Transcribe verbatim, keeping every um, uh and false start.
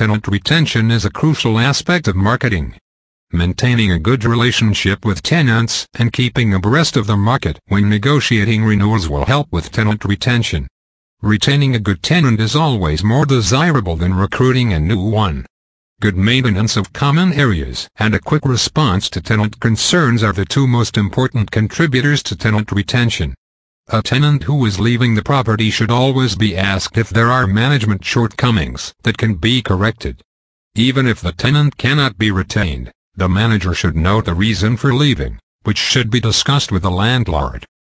tenant retention is a crucial aspect of marketing. Maintaining a good relationship with tenants and keeping abreast of the market when negotiating renewals will help with tenant retention. Retaining a good tenant is always more desirable than recruiting a new one. Good maintenance of common areas and a quick response to tenant concerns are the two most important contributors to tenant retention. A tenant who is leaving the property should always be asked if there are management shortcomings that can be corrected. Even if the tenant cannot be retained, the manager should note the reason for leaving, which should be discussed with the landlord.